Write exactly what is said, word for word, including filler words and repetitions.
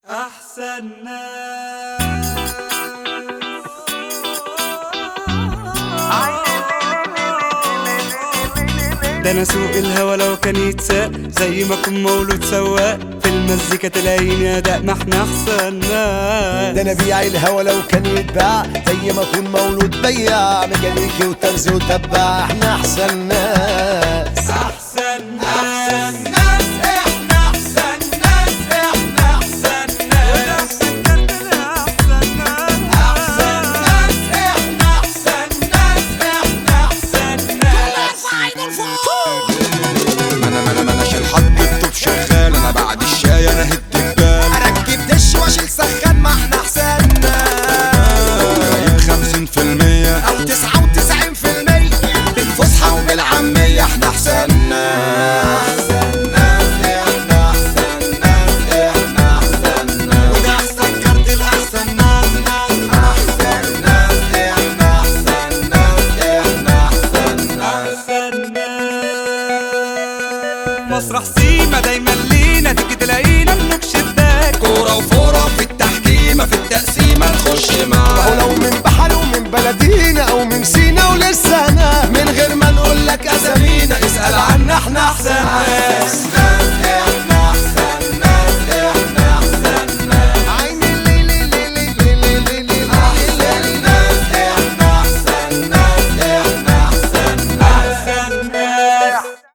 أحسن ناس. ده أنا سوق الهوا لو كان يتساق زي ما أكون مولود سواق في المزيكا تلاقيني أداء، ما احنا أحسن ناس. ده أنا بيع الهوا لو كان يتباع زي ما أكون مولود بياع ميكانيكي وترزي وتباع، احنا أحسن ناس. أحسن ناس احنا أحسن ناس، احنا أحسن ناس، أحسن ناس احنا أحسن ناس، احنا أحسن ناس. انا ما انا ما اناش الحد الطوب شغال، انا بعد الشاي انا هد البال، اركب دش واشيل سخان، ما احنا أحسن ناس. جايب خمسين في المية أو تسعة وتسعين في المية بالفصحى وبالعامية، احنا أحسن ناس. مسرح سيما دايما لينا، تيجي تلاقينا ملوك شباك، كورة وفورة في التحكيمة في التقسيمة نخش معاك. ولو من بحر ومن بلدينا او من سينا ولسه هنا، من غير ما نقول لك اسامينا اسأل عنا، احنا احسن ناس.